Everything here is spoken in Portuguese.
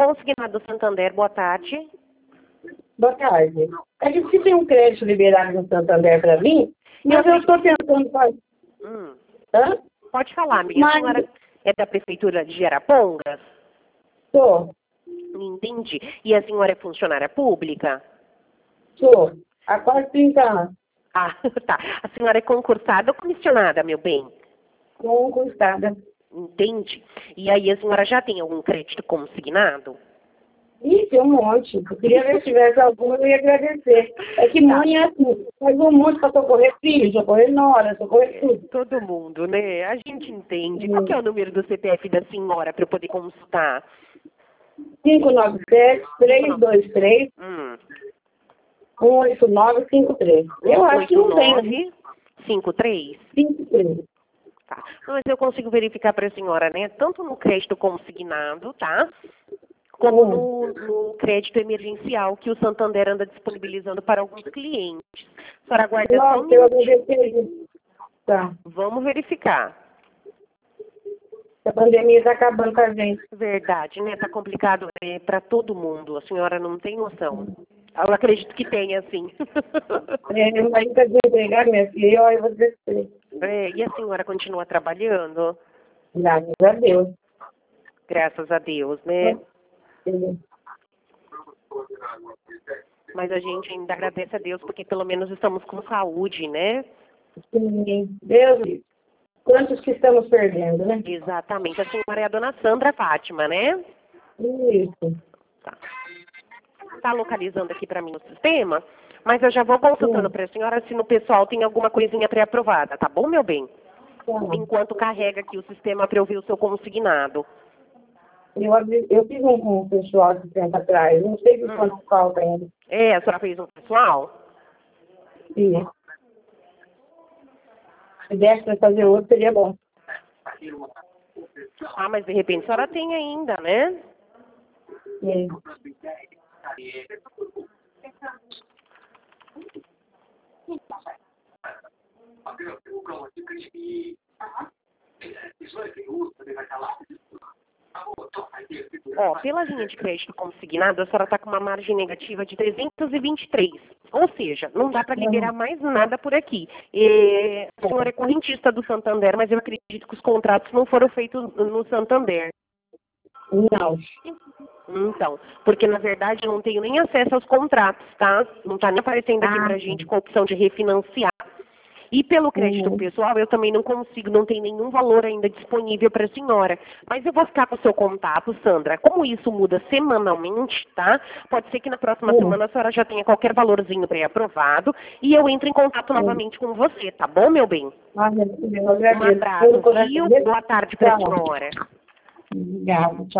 Consignado Santander, boa tarde. Boa tarde. A gente tem um crédito liberado no Santander para mim, mas eu estou tentando fazer. Hã? Pode falar, minha senhora é da Prefeitura de Arapongas? Sou. Entendi. E a senhora é funcionária pública? Sou. Há quase 30 anos. Ah, tá. A senhora é concursada ou comissionada, meu bem? Concursada. Entendi. E aí a senhora já tem algum crédito consignado? Ih, tem um monte. Eu queria ver se tivesse alguma, eu ia agradecer. É que mãe é assim, faz um monte para socorrer filho, socorrer nora, socorrer tudo. Todo mundo, né? A gente entende. Qual que é o número do CPF da senhora para eu poder consultar? 597-323-18953. Eu acho que não tem. 18953? 53. Tá. Mas eu consigo verificar para a senhora, né? Tanto no crédito consignado, tá? Como no crédito emergencial que o Santander anda disponibilizando para alguns clientes. A senhora aguarda só um minutinho. Tá. Vamos verificar. A pandemia está acabando com a gente. Verdade, né? Tá complicado para todo mundo. A senhora não tem noção. Eu acredito que tenha, sim. Meu marido está desempregado, minha filha, olha, eu vou dizer pra você. E a senhora continua trabalhando? Graças a Deus. Graças a Deus, né? Mas a gente ainda agradece a Deus porque pelo menos estamos com saúde, né? Sim. Deus, quantos que estamos perdendo, né? Exatamente. A senhora é a dona Sandra Fátima, né? Isso. Tá localizando aqui para mim no sistema, mas eu já vou consultando para a senhora se no pessoal tem alguma coisinha pré-aprovada, tá bom, meu bem? Tá. Enquanto carrega aqui o sistema para eu ver o seu consignado. Eu fiz com o pessoal de tempo atrás, não sei de quanto falta ainda. A senhora fez um pessoal? Sim. Se desse para fazer outro, seria bom. Ah, mas de repente a senhora tem ainda, né? Sim. Ó, pela linha de crédito consignado, a senhora está com uma margem negativa de 323. Ou seja, não dá para liberar mais nada por aqui. A senhora é correntista do Santander, mas eu acredito que os contratos não foram feitos no Santander. Não. Então, porque na verdade eu não tenho nem acesso aos contratos, tá? Não está nem aparecendo aqui pra gente com a opção de refinanciar. E pelo crédito pessoal, eu também não consigo, não tem nenhum valor ainda disponível para a senhora. Mas eu vou ficar com o seu contato, Sandra. Como isso muda semanalmente, tá? Pode ser que na próxima semana a senhora já tenha qualquer valorzinho pré-aprovado e eu entre em contato novamente com você, tá bom, meu bem? Eu agradeço. Um abraço, viu? Boa tarde para a senhora. Obrigada, tchau.